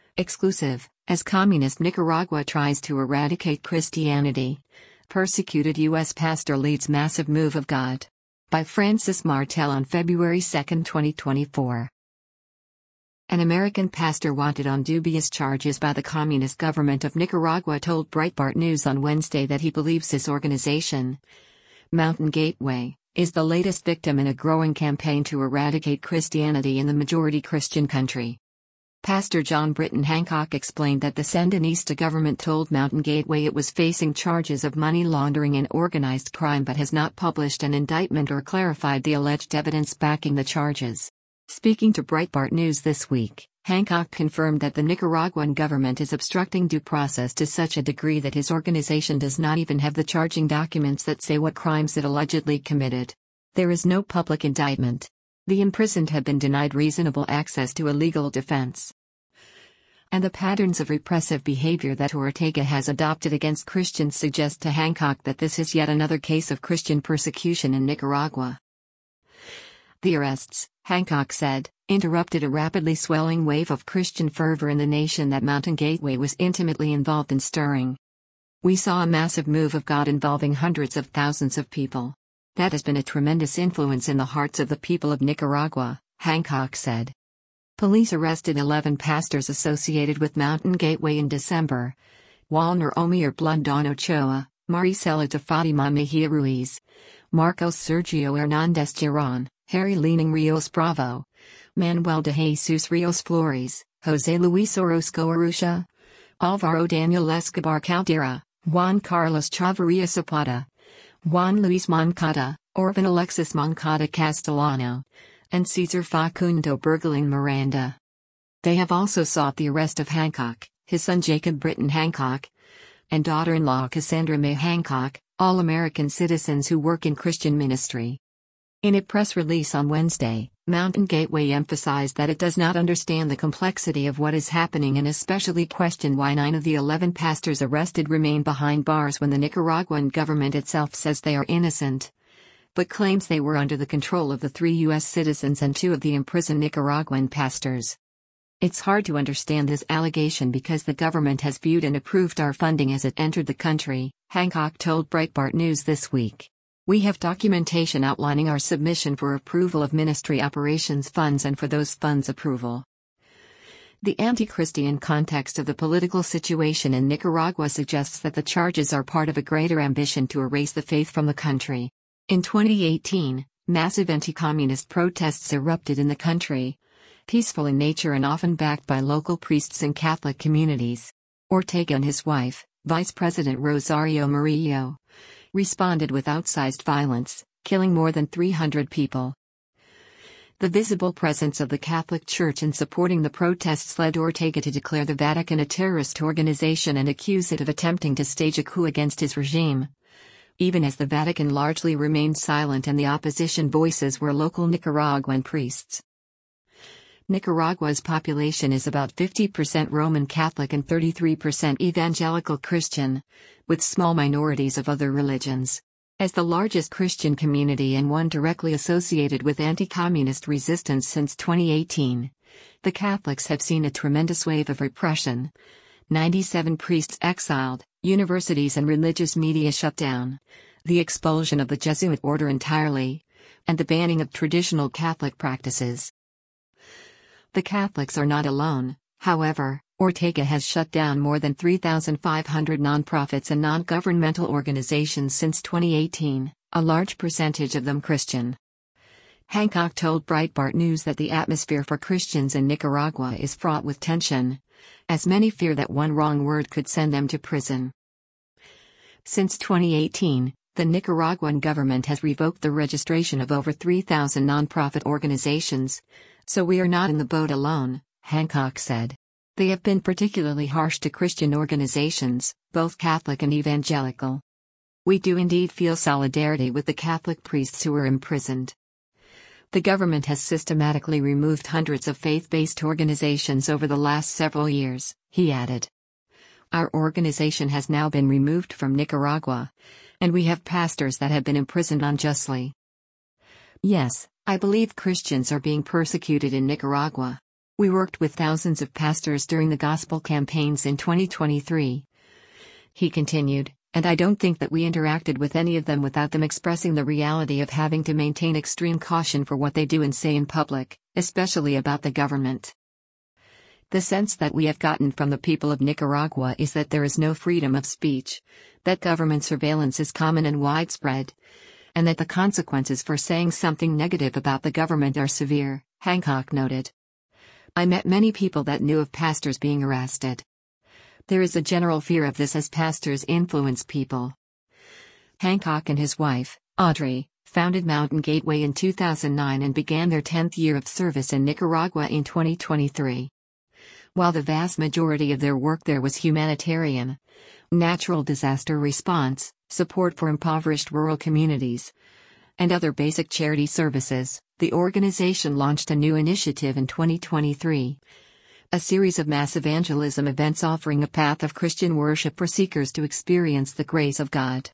Exclusive, as communist Nicaragua tries to eradicate Christianity. Persecuted U.S. pastor leads massive move of God. By Francis Martel on February 2, 2024. An American pastor wanted on dubious charges by the communist government of Nicaragua told Breitbart News on Wednesday that he believes his organization, Mountain Gateway, is the latest victim in a growing campaign to eradicate Christianity in the majority Christian country. Pastor John Britton Hancock explained that the Sandinista government told Mountain Gateway it was facing charges of money laundering and organized crime but has not published an indictment or clarified the alleged evidence backing the charges. Speaking to Breitbart News this week, Hancock confirmed that the Nicaraguan government is obstructing due process to such a degree that his organization does not even have the charging documents that say what crimes it allegedly committed. There is no public indictment. The imprisoned have been denied reasonable access to a legal defense. And the patterns of repressive behavior that Ortega has adopted against Christians suggest to Hancock that this is yet another case of Christian persecution in Nicaragua. The arrests, Hancock said, interrupted a rapidly swelling wave of Christian fervor in the nation that Mountain Gateway was intimately involved in stirring. We saw a massive move of God involving hundreds of thousands of people. That has been a tremendous influence in the hearts of the people of Nicaragua, Hancock said. Police arrested 11 pastors associated with Mountain Gateway in December. Walner Omier Blandon Ochoa, Maricela de Fatima Mejia Ruiz, Marcos Sergio Hernandez Giron, Harry Leaning Rios Bravo, Manuel de Jesus Rios Flores, Jose Luis Orozco Arusha, Alvaro Daniel Escobar Caldera, Juan Carlos Chavarria Zapata, Juan Luis Moncada, Orvin Alexis Moncada Castellano, and Cesar Facundo Bergelin Miranda. They have also sought the arrest of Hancock, his son Jacob Britton Hancock, and daughter-in-law Cassandra May Hancock, all American citizens who work in Christian ministry. In a press release on Wednesday, Mountain Gateway emphasized that it does not understand the complexity of what is happening and especially questioned why 9 of the 11 pastors arrested remain behind bars when the Nicaraguan government itself says they are innocent, but claims they were under the control of the 3 U.S. citizens and 2 of the imprisoned Nicaraguan pastors. It's hard to understand this allegation because the government has viewed and approved our funding as it entered the country, Hancock told Breitbart News this week. We have documentation outlining our submission for approval of ministry operations funds and for those funds approval. The anti-Christian context of the political situation in Nicaragua suggests that the charges are part of a greater ambition to erase the faith from the country. In 2018, massive anti-communist protests erupted in the country, peaceful in nature and often backed by local priests and Catholic communities. Ortega and his wife, Vice President Rosario Murillo, responded with outsized violence, killing more than 300 people. The visible presence of the Catholic Church in supporting the protests led Ortega to declare the Vatican a terrorist organization and accuse it of attempting to stage a coup against his regime. Even as the Vatican largely remained silent and the opposition voices were local Nicaraguan priests. Nicaragua's population is about 50% Roman Catholic and 33% Evangelical Christian, with small minorities of other religions. As the largest Christian community and one directly associated with anti-communist resistance since 2018, the Catholics have seen a tremendous wave of repression. 97 priests exiled, universities and religious media shut down, the expulsion of the Jesuit order entirely, and the banning of traditional Catholic practices. The Catholics are not alone, however. Ortega has shut down more than 3,500 nonprofits and non-governmental organizations since 2018, a large percentage of them Christian. Hancock told Breitbart News that the atmosphere for Christians in Nicaragua is fraught with tension, as many fear that one wrong word could send them to prison. Since 2018, the Nicaraguan government has revoked the registration of over 3,000 nonprofit organizations, so we are not in the boat alone, Hancock said. They have been particularly harsh to Christian organizations, both Catholic and evangelical. We do indeed feel solidarity with the Catholic priests who are imprisoned. The government has systematically removed hundreds of faith-based organizations over the last several years, he added. Our organization has now been removed from Nicaragua, and we have pastors that have been imprisoned unjustly. Yes, I believe Christians are being persecuted in Nicaragua. We worked with thousands of pastors during the gospel campaigns in 2023. He continued, and I don't think that we interacted with any of them without them expressing the reality of having to maintain extreme caution for what they do and say in public, especially about the government. The sense that we have gotten from the people of Nicaragua is that there is no freedom of speech, that government surveillance is common and widespread, and that the consequences for saying something negative about the government are severe, Hancock noted. I met many people that knew of pastors being arrested. There is a general fear of this as pastors influence people. Hancock and his wife, Audrey, founded Mountain Gateway in 2009 and began their 10th year of service in Nicaragua in 2023. While the vast majority of their work there was humanitarian, natural disaster response, support for impoverished rural communities, and other basic charity services, the organization launched a new initiative in 2023. A series of mass evangelism events offering a path of Christian worship for seekers to experience the grace of God.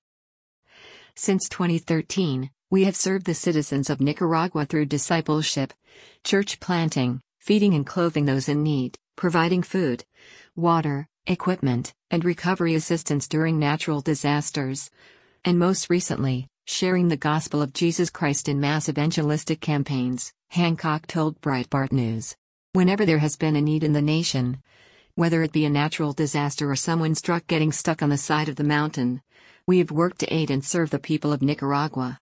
Since 2013, we have served the citizens of Nicaragua through discipleship, church planting, feeding and clothing those in need, providing food, water, equipment, and recovery assistance during natural disasters, and most recently, sharing the gospel of Jesus Christ in mass evangelistic campaigns, Hancock told Breitbart News. Whenever there has been a need in the nation, whether it be a natural disaster or someone getting stuck on the side of the mountain, we have worked to aid and serve the people of Nicaragua.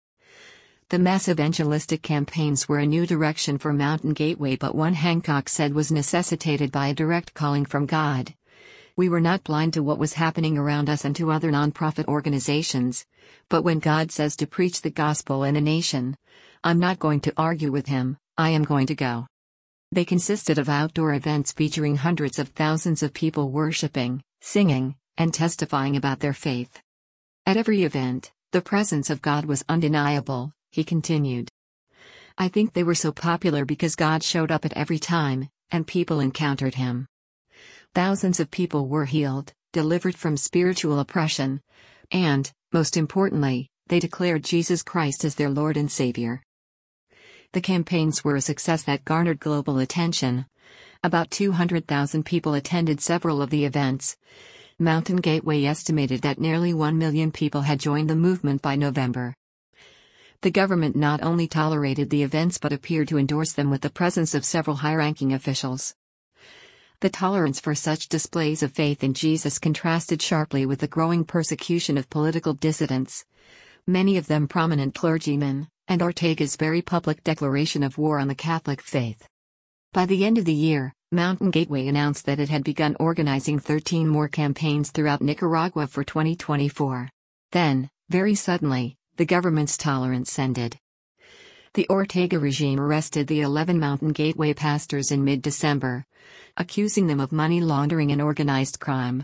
The mass evangelistic campaigns were a new direction for Mountain Gateway, but one Hancock said was necessitated by a direct calling from God. We were not blind to what was happening around us and to other nonprofit organizations, but when God says to preach the gospel in a nation, I'm not going to argue with him, I am going to go. They consisted of outdoor events featuring hundreds of thousands of people worshiping, singing, and testifying about their faith. At every event, the presence of God was undeniable, he continued. I think they were so popular because God showed up at every time, and people encountered him. Thousands of people were healed, delivered from spiritual oppression, and, most importantly, they declared Jesus Christ as their Lord and Savior. The campaigns were a success that garnered global attention. About 200,000 people attended several of the events. Mountain Gateway estimated that nearly 1 million people had joined the movement by November. The government not only tolerated the events but appeared to endorse them with the presence of several high-ranking officials. The tolerance for such displays of faith in Jesus contrasted sharply with the growing persecution of political dissidents, many of them prominent clergymen, and Ortega's very public declaration of war on the Catholic faith. By the end of the year, Mountain Gateway announced that it had begun organizing 13 more campaigns throughout Nicaragua for 2024. Then, very suddenly, the government's tolerance ended. The Ortega regime arrested the 11 Mountain Gateway pastors in mid-December, accusing them of money laundering and organized crime.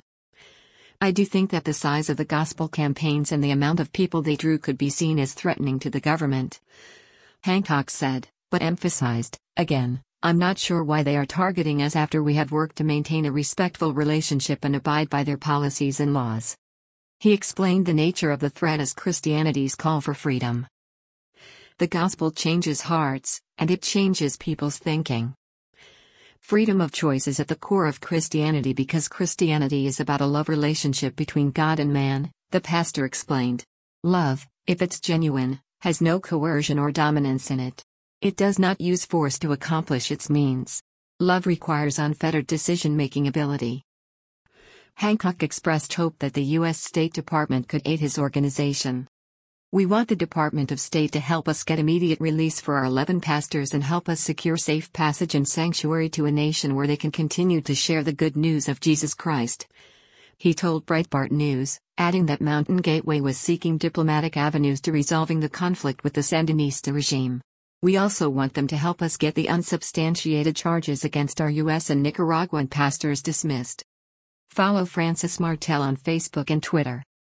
I do think that the size of the gospel campaigns and the amount of people they drew could be seen as threatening to the government, Hancock said, but emphasized, again, I'm not sure why they are targeting us after we have worked to maintain a respectful relationship and abide by their policies and laws. He explained the nature of the threat as Christianity's call for freedom. The gospel changes hearts, and it changes people's thinking. Freedom of choice is at the core of Christianity because Christianity is about a love relationship between God and man, the pastor explained. Love, if it's genuine, has no coercion or dominance in it. It does not use force to accomplish its means. Love requires unfettered decision-making ability. Hancock expressed hope that the U.S. State Department could aid his organization. We want the Department of State to help us get immediate release for our 11 pastors and help us secure safe passage and sanctuary to a nation where they can continue to share the good news of Jesus Christ. He told Breitbart News, adding that Mountain Gateway was seeking diplomatic avenues to resolving the conflict with the Sandinista regime. We also want them to help us get the unsubstantiated charges against our U.S. and Nicaraguan pastors dismissed. Follow Francis Martel on Facebook and Twitter.